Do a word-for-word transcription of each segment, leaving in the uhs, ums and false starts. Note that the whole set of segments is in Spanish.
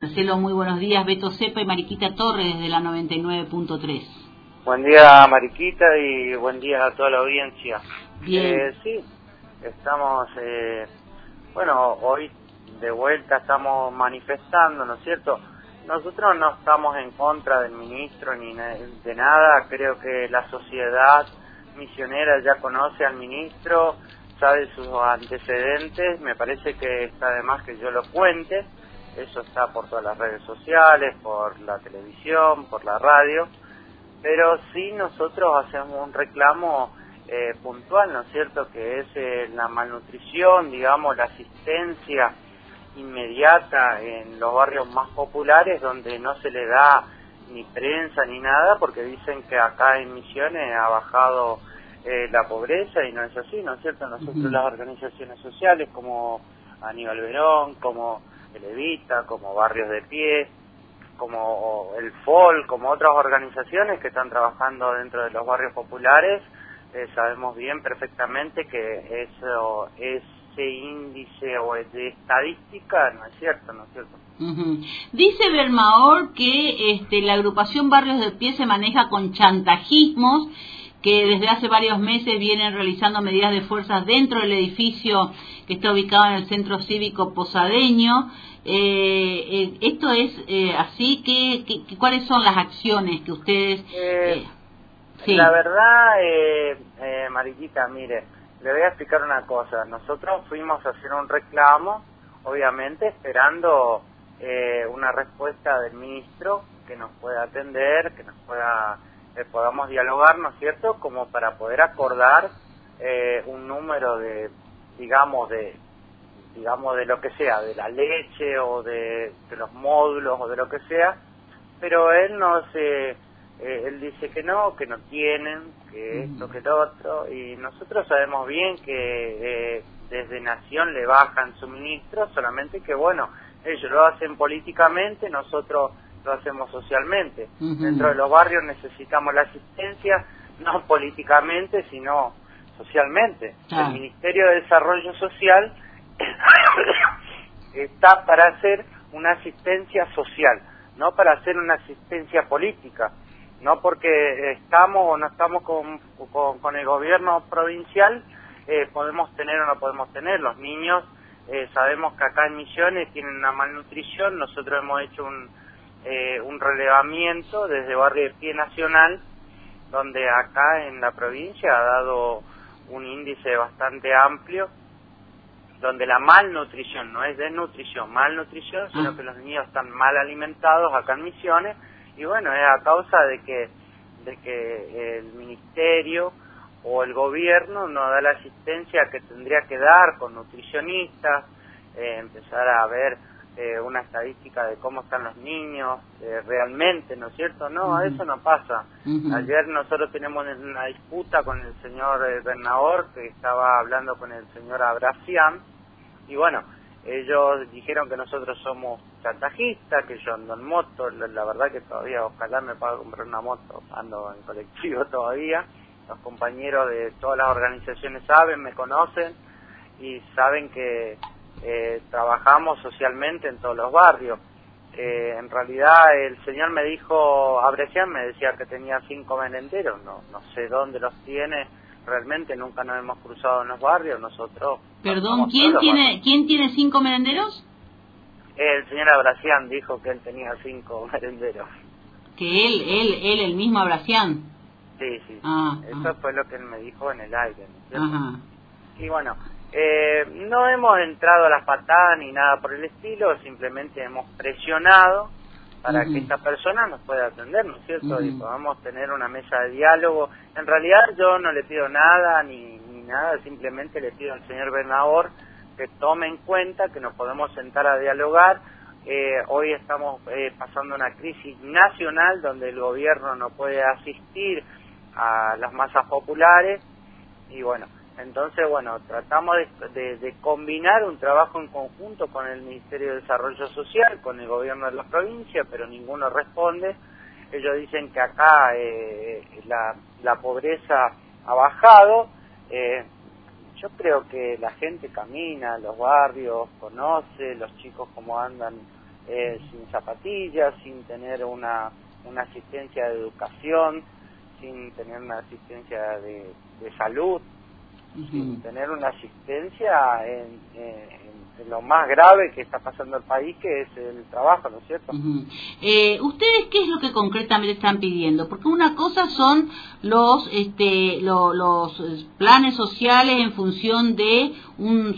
Marcelo, muy buenos días. Beto Cepa y Mariquita Torres desde la noventa y nueve punto tres. Buen día, Mariquita, y buen día a toda la audiencia. Bien. Eh, sí, estamos, eh, bueno, hoy de vuelta estamos manifestando, ¿no es cierto? Nosotros no estamos en contra del ministro ni de nada. Creo que la sociedad misionera ya conoce al ministro, sabe sus antecedentes. Me parece que está de más que yo lo cuente. Eso está por todas las redes sociales, por la televisión, por la radio. Pero sí nosotros hacemos un reclamo eh, puntual, ¿no es cierto?, que es eh, la malnutrición, digamos, la asistencia inmediata en los barrios más populares, donde no se le da ni prensa ni nada, porque dicen que acá en Misiones ha bajado eh, la pobreza, y no es así, ¿no es cierto? Nosotros, uh-huh. las organizaciones sociales como Aníbal Verón, como el Evita, como Barrios de Pie, como el F O L, como otras organizaciones que están trabajando dentro de los barrios populares, eh, sabemos bien perfectamente que eso, ese índice o de estadística no es cierto, ¿no es cierto? Uh-huh. Dice Belmaor que este, la agrupación Barrios de Pie se maneja con chantajismos, que desde hace varios meses vienen realizando medidas de fuerza dentro del edificio que está ubicado en el Centro Cívico Posadeño. Eh, eh, ¿Esto es eh, así? ¿Qué, qué, ¿Cuáles son las acciones que ustedes...? Eh, eh, sí. La verdad, eh, eh, Mariquita, mire, le voy a explicar una cosa. Nosotros fuimos a hacer un reclamo, obviamente esperando eh, una respuesta del ministro que nos pueda atender, que nos pueda... Eh, podamos dialogar, ¿no es cierto?, como para poder acordar eh, un número de, digamos, de digamos de lo que sea, de la leche o de, de los módulos o de lo que sea, pero él no se, eh, él dice que no, que no tienen, que esto, que lo otro, y nosotros sabemos bien que eh, desde Nación le bajan suministros, solamente que bueno, ellos lo hacen políticamente, nosotros lo hacemos socialmente. Uh-huh. Dentro de los barrios necesitamos la asistencia, no políticamente, sino socialmente. Ah. El Ministerio de Desarrollo Social está para hacer una asistencia social, no para hacer una asistencia política. No porque estamos o no estamos con, con, con el gobierno provincial, eh, podemos tener o no podemos tener. Los niños, eh, sabemos que acá en Misiones tienen una malnutrición. Nosotros hemos hecho un Eh, un relevamiento desde Barrio de Pie Nacional, donde acá en la provincia ha dado un índice bastante amplio, donde la malnutrición, no es desnutrición, malnutrición, sino ah. que los niños están mal alimentados acá en Misiones, y bueno, es a causa de que, de que el ministerio o el gobierno no da la asistencia que tendría que dar con nutricionistas, eh, empezar a ver Eh, una estadística de cómo están los niños eh, realmente, ¿no es cierto? No, uh-huh. eso no pasa. Uh-huh. Ayer nosotros tenemos una disputa con el señor eh, Bernador, que estaba hablando con el señor Abracián, y bueno, ellos dijeron que nosotros somos chantajistas, que yo ando en moto. La, la verdad que todavía, ojalá me pueda comprar una moto, ando en colectivo todavía. Los compañeros de todas las organizaciones saben, me conocen, y saben que Eh, trabajamos socialmente en todos los barrios. Eh, en realidad el señor me dijo, Abrecián me decía que tenía cinco merenderos, no no sé dónde los tiene, realmente nunca nos hemos cruzado en los barrios, nosotros... Perdón, ¿quién tiene barrios. ¿Quién tiene cinco merenderos? El señor Abrecián dijo que él tenía cinco merenderos. ¿Que él, él, él, el mismo Abrecián? Sí, sí, ah, eso ah. fue lo que él me dijo en el aire, ¿no es cierto? Ajá. Y bueno... Eh, no hemos entrado a las patadas ni nada por el estilo, simplemente hemos presionado para uh-huh. que esta persona nos pueda atender, ¿no es cierto? Uh-huh. Y podamos tener una mesa de diálogo. En realidad yo no le pido nada ni, ni nada, simplemente le pido al señor Bernador que tome en cuenta que nos podemos sentar a dialogar. Eh, hoy estamos eh, pasando una crisis nacional donde el gobierno no puede asistir a las masas populares, y bueno, entonces, bueno, tratamos de, de, de combinar un trabajo en conjunto con el Ministerio de Desarrollo Social, con el gobierno de la provincia, pero ninguno responde. Ellos dicen que acá eh, la, la pobreza ha bajado. Eh, yo creo que la gente camina, los barrios, conoce, los chicos cómo andan eh, sin zapatillas, sin tener una, una asistencia de educación, sin tener una asistencia de, de salud, uh-huh. sin tener una asistencia en, en, en lo más grave que está pasando el país, que es el trabajo, ¿no es cierto? Uh-huh. eh, ¿Ustedes qué es lo que concretamente están pidiendo? Porque una cosa son los este lo, los planes sociales en función de un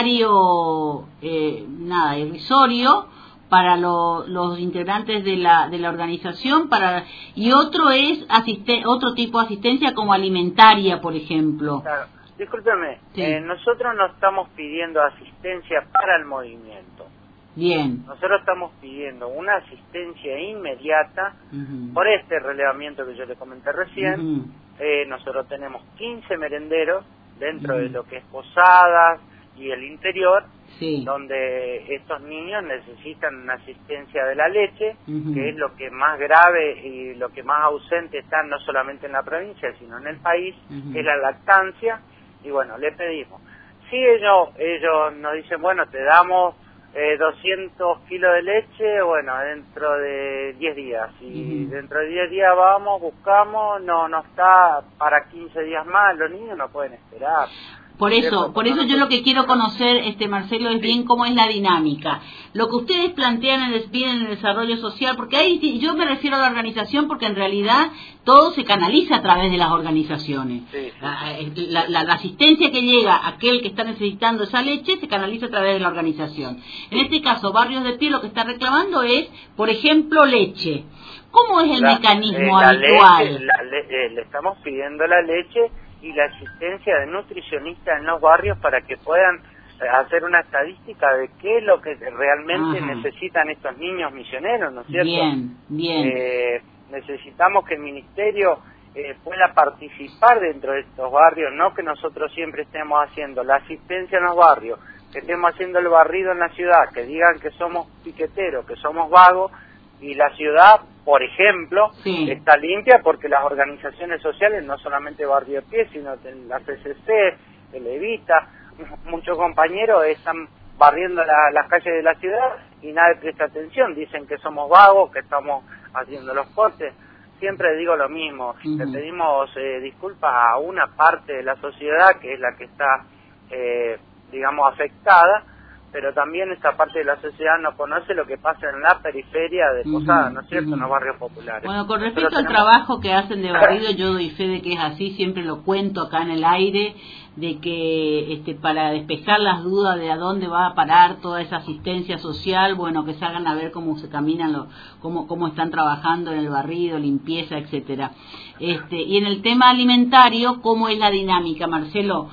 salario eh, nada irrisorio para lo, los integrantes de la de la organización, para y otro es asiste, otro tipo de asistencia como alimentaria, por ejemplo. Claro. Discúlpeme, sí. eh, nosotros no estamos pidiendo asistencia para el movimiento. Bien. Nosotros estamos pidiendo una asistencia inmediata uh-huh. por este relevamiento que yo le comenté recién. Uh-huh. eh, nosotros tenemos quince merenderos dentro uh-huh. de lo que es Posadas y el interior, sí. donde estos niños necesitan una asistencia de la leche, uh-huh. que es lo que más grave y lo que más ausente está no solamente en la provincia, sino en el país, uh-huh. es la lactancia. Y bueno, le pedimos, si ellos ellos nos dicen, bueno, te damos eh, doscientos kilos de leche, bueno, dentro de diez días, y uh-huh. dentro de diez días vamos, buscamos, no no está para quince días más, los niños no pueden esperar. Por eso, por eso yo lo que quiero conocer, este Marcelo, es bien cómo es la dinámica. Lo que ustedes plantean en el, bien en el desarrollo social, porque ahí yo me refiero a la organización, porque en realidad todo se canaliza a través de las organizaciones. Sí, sí. La, la, la asistencia que llega a aquel que está necesitando esa leche se canaliza a través de la organización. En este caso, Barrios de Pie lo que está reclamando es, por ejemplo, leche. ¿Cómo es el la, mecanismo eh, la habitual? Leche, la le, eh, le estamos pidiendo la leche y la asistencia de nutricionistas en los barrios para que puedan hacer una estadística de qué es lo que realmente Ajá. necesitan estos niños misioneros, ¿no es cierto? Bien, bien. Eh, necesitamos que el ministerio eh, pueda participar dentro de estos barrios, no que nosotros siempre estemos haciendo la asistencia en los barrios, que estemos haciendo el barrido en la ciudad, que digan que somos piqueteros, que somos vagos, y la ciudad, por ejemplo, sí. está limpia porque las organizaciones sociales, no solamente Barrio de Pie, sino la C C C, el Evita, muchos compañeros están barriendo la, las calles de la ciudad y nadie presta atención, dicen que somos vagos, que estamos haciendo los cortes. Siempre digo lo mismo, uh-huh. le pedimos eh, disculpas a una parte de la sociedad que es la que está, eh, digamos, afectada, pero también esta parte de la sociedad no conoce lo que pasa en la periferia de Posadas, uh-huh, ¿no es cierto?, uh-huh. en los barrios populares. Bueno, con respecto Nosotros al tenemos... trabajo que hacen de barrido, yo doy fe de que es así, siempre lo cuento acá en el aire, de que este para despejar las dudas de a dónde va a parar toda esa asistencia social, bueno, que se hagan a ver cómo se caminan, lo, cómo, cómo están trabajando en el barrido, limpieza, etcétera. Este, y en el tema alimentario, ¿cómo es la dinámica, Marcelo?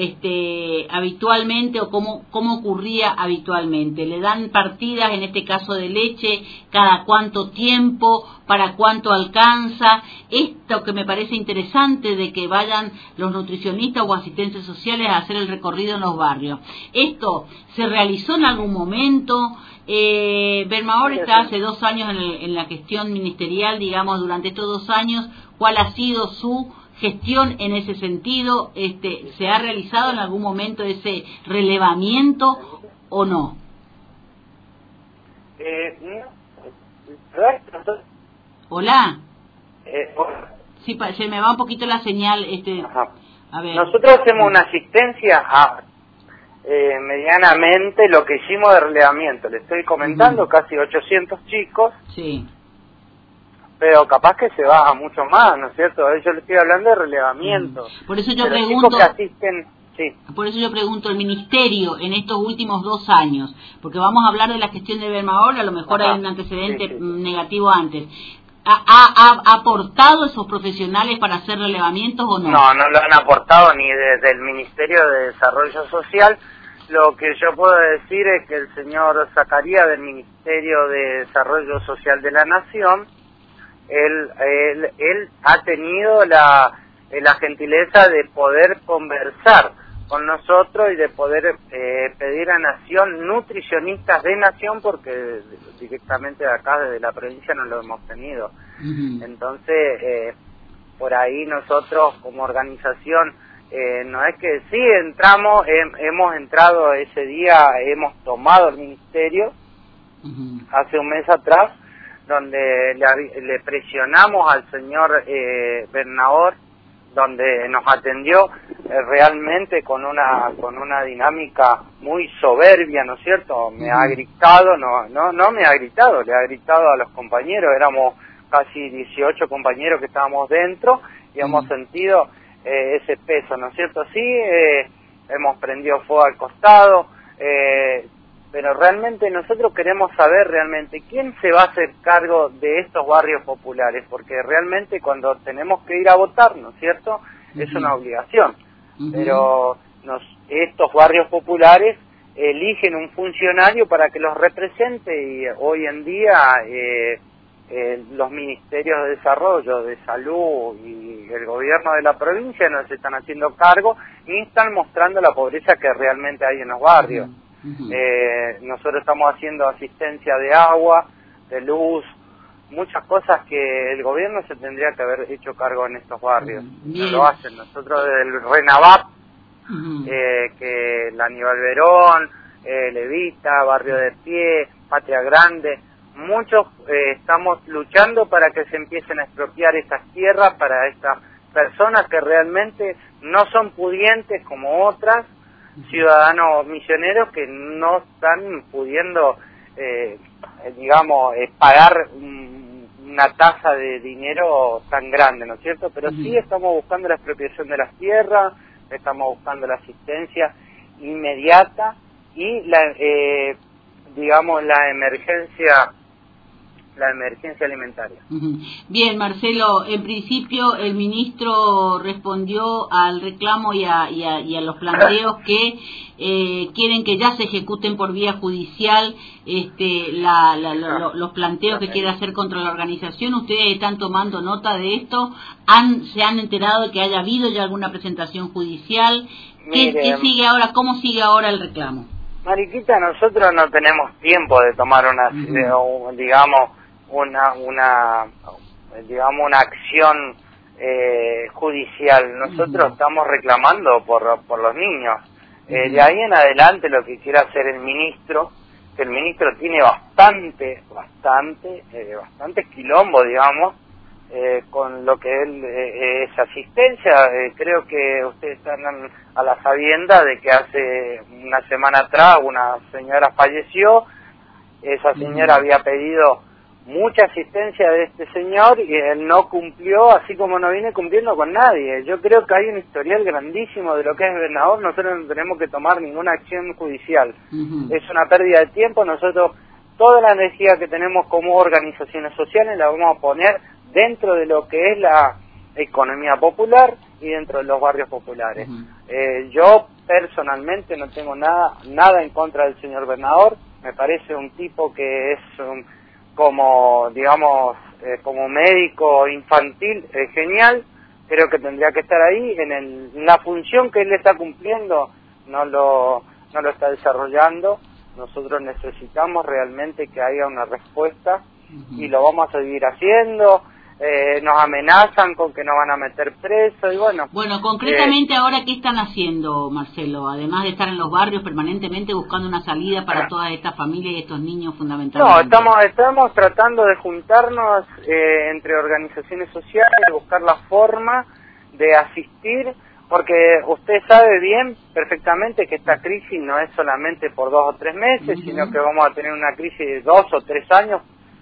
Este, habitualmente o cómo, cómo ocurría habitualmente. ¿Le dan partidas, en este caso de leche, cada cuánto tiempo, para cuánto alcanza? Esto que me parece interesante de que vayan los nutricionistas o asistentes sociales a hacer el recorrido en los barrios. ¿Esto se realizó en algún momento? Eh, Belmahor está hace dos años en, el, en la gestión ministerial, digamos, durante estos dos años, ¿cuál ha sido su gestión en ese sentido? Este, ¿se ha realizado en algún momento ese relevamiento o no? Eh, no. Hola. Eh, hola. Sí, se me va un poquito la señal. Este, Ajá. A ver. Nosotros hacemos una asistencia a eh, medianamente lo que hicimos de relevamiento. Le estoy comentando, uh-huh. casi ochocientos chicos. Sí. Pero capaz que se va a mucho más, ¿no es cierto? Yo le estoy hablando de relevamiento. Por eso yo Pero pregunto, chicos que asisten, sí. Por eso yo pregunto, el ministerio en estos últimos dos años, porque vamos a hablar de la gestión de Belmahor, a lo mejor Ajá. hay un antecedente sí, sí, sí. negativo antes. ¿Ha, ha, ¿Ha aportado esos profesionales para hacer relevamientos o no? No, no lo han aportado ni desde el Ministerio de Desarrollo Social. Lo que yo puedo decir es que el señor Zacarías del Ministerio de Desarrollo Social de la Nación, Él, él, él ha tenido la, la gentileza de poder conversar con nosotros y de poder eh, pedir a Nación nutricionistas de Nación, porque directamente de acá, desde la provincia, no lo hemos tenido. Uh-huh. Entonces, eh, por ahí nosotros como organización, eh, no es que sí entramos, eh, hemos entrado ese día, hemos tomado el ministerio, uh-huh. hace un mes atrás, donde le, le presionamos al señor eh, Bernabor, donde nos atendió eh, realmente con una con una dinámica muy soberbia, ¿no es cierto? Me uh-huh. ha gritado, no no no me ha gritado, le ha gritado a los compañeros, éramos casi dieciocho compañeros que estábamos dentro y uh-huh. hemos sentido eh, ese peso, ¿no es cierto? Sí, eh, hemos prendido fuego al costado, eh, pero realmente nosotros queremos saber realmente quién se va a hacer cargo de estos barrios populares, porque realmente cuando tenemos que ir a votar, ¿no es cierto?, uh-huh. es una obligación, uh-huh. pero nos, estos barrios populares eligen un funcionario para que los represente y hoy en día eh, eh, los ministerios de desarrollo, de salud y el gobierno de la provincia nos están haciendo cargo y están mostrando la pobreza que realmente hay en los barrios. Uh-huh. Uh-huh. Eh, nosotros estamos haciendo asistencia de agua, de luz, muchas cosas que el gobierno se tendría que haber hecho cargo en estos barrios. Bien. No lo hacen. Nosotros desde el RENAVAP, uh-huh. eh, que la Aníbal Verón, eh, Levita, Barrio de Pie, Patria Grande, muchos eh, estamos luchando para que se empiecen a expropiar estas tierras para estas personas que realmente no son pudientes como otras, ciudadanos misioneros que no están pudiendo, eh, digamos, eh, pagar un, una tasa de dinero tan grande, ¿no es cierto? Pero uh-huh. sí estamos buscando la expropiación de las tierras, estamos buscando la asistencia inmediata y la, eh, digamos, la emergencia la emergencia alimentaria. Uh-huh. Bien, Marcelo, en principio el ministro respondió al reclamo y a, y a, y a los planteos que eh, quieren que ya se ejecuten por vía judicial este, la, la, la, los planteos que quiere hacer contra la organización. ¿Ustedes están tomando nota de esto? ¿Han, ¿Se han enterado de que haya habido ya alguna presentación judicial? ¿Qué, ¿Qué sigue ahora? ¿Cómo sigue ahora el reclamo? Mariquita, nosotros no tenemos tiempo de tomar una, uh-huh. de, digamos, una una digamos una acción eh, judicial. Nosotros uh-huh. estamos reclamando por por los niños. Eh, uh-huh. De ahí en adelante lo que quiere hacer el ministro, que el ministro tiene bastante bastante eh, bastante quilombo, digamos, eh, con lo que él eh, es asistencia. Eh, creo que ustedes están a la sabienda de que hace una semana atrás una señora falleció. Esa señora uh-huh. había pedido mucha asistencia de este señor y él no cumplió, así como no viene cumpliendo con nadie. Yo creo que hay un historial grandísimo de lo que es Bernabor. Nosotros no tenemos que tomar ninguna acción judicial. Uh-huh. Es una pérdida de tiempo. Nosotros toda la energía que tenemos como organizaciones sociales la vamos a poner dentro de lo que es la economía popular y dentro de los barrios populares. Uh-huh. eh, yo personalmente no tengo nada nada en contra del señor Bernabor. Me parece un tipo que es un, como, digamos, eh, como médico infantil, eh, genial. Creo que tendría que estar ahí en, el, en la función que él está cumpliendo, no lo, no lo está desarrollando. Nosotros necesitamos realmente que haya una respuesta uh-huh. y lo vamos a seguir haciendo. Eh, nos amenazan con que nos van a meter preso y bueno. Bueno, concretamente eh, ahora, ¿qué están haciendo, Marcelo? Además de estar en los barrios permanentemente buscando una salida para todas estas familias y estos niños fundamentalmente. No, estamos estamos tratando de juntarnos eh, entre organizaciones sociales, de buscar la forma de asistir, porque usted sabe bien perfectamente que esta crisis no es solamente por dos o tres meses, uh-huh. sino que vamos a tener una crisis de dos o tres años.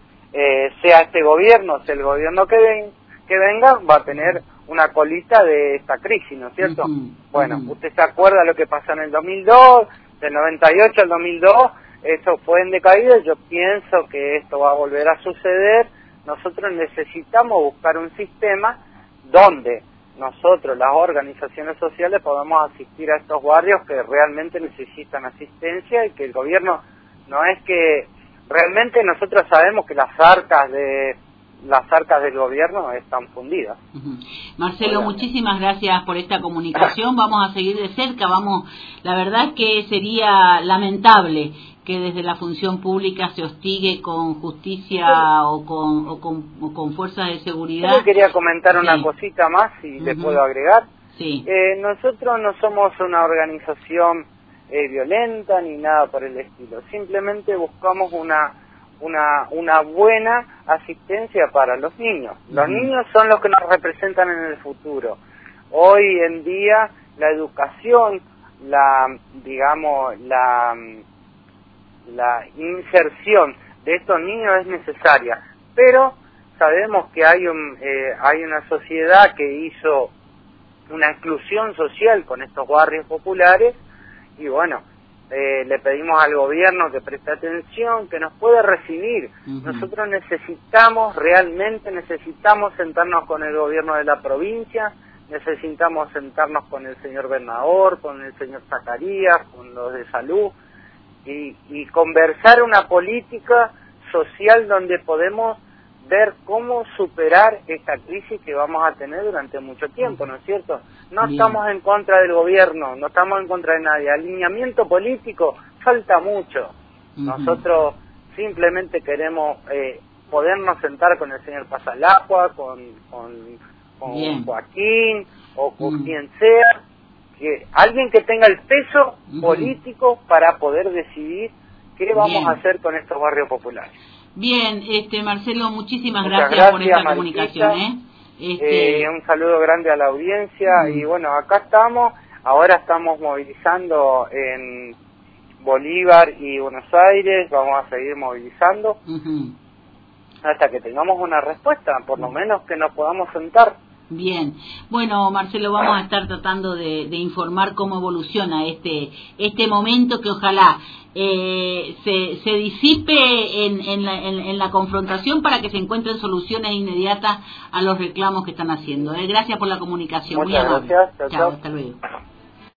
Eh, sea este gobierno, sea el gobierno que, ven, que venga, va a tener una colita de esta crisis, ¿no es cierto? Uh-huh. Bueno, uh-huh. usted se acuerda lo que pasó en el dos mil dos, del noventa y ocho al dos mil dos, eso fue en decaída. Yo pienso que esto va a volver a suceder. Nosotros necesitamos buscar un sistema donde nosotros, las organizaciones sociales, podamos asistir a estos barrios que realmente necesitan asistencia y que el gobierno no es que... Realmente nosotros sabemos que las arcas de las arcas del gobierno están fundidas. Uh-huh. Marcelo, Hola. muchísimas gracias por esta comunicación. Vamos a seguir de cerca. Vamos, la verdad es que sería lamentable que desde la función pública se hostigue con justicia sí. o, con, o, con, o con fuerzas de seguridad. Yo quería comentar sí. una cosita más, si uh-huh. le puedo agregar. Sí. Eh, nosotros no somos una organización Eh, violenta ni nada por el estilo, simplemente buscamos una una una buena asistencia para los niños. Los Uh-huh. niños son los que nos representan en el futuro. Hoy en día la educación, la digamos la la inserción de estos niños es necesaria, pero sabemos que hay un eh, hay una sociedad que hizo una inclusión social con estos barrios populares y bueno, eh, le pedimos al gobierno que preste atención, que nos pueda recibir. Uh-huh. Nosotros necesitamos, realmente necesitamos sentarnos con el gobierno de la provincia, necesitamos sentarnos con el señor Bernador, con el señor Zacarías, con los de salud y, y conversar una política social donde podemos ver cómo superar esta crisis que vamos a tener durante mucho tiempo, ¿no es cierto? No Bien. Estamos en contra del gobierno, no estamos en contra de nadie. Alineamiento político falta mucho. Uh-huh. Nosotros simplemente queremos eh, podernos sentar con el señor Pasalacqua, con, con, con Joaquín o con uh-huh. quien sea, que alguien que tenga el peso uh-huh. político para poder decidir qué vamos Bien. a hacer con estos barrios populares. Bien, este Marcelo, muchísimas gracias, gracias por esta Mariquita. comunicación. ¿eh? Este... Eh, un saludo grande a la audiencia uh-huh. y bueno, acá estamos, ahora estamos movilizando en Bolívar y Buenos Aires, vamos a seguir movilizando uh-huh. hasta que tengamos una respuesta, por lo menos que nos podamos sentar. Bien, bueno Marcelo, vamos a estar tratando de, de informar cómo evoluciona este este momento que ojalá eh, se, se disipe en, en, la, en, en la confrontación para que se encuentren soluciones inmediatas a los reclamos que están haciendo. Eh, gracias por la comunicación. Muchas Muy amable. Gracias. Chao, chao, chao. Hasta luego.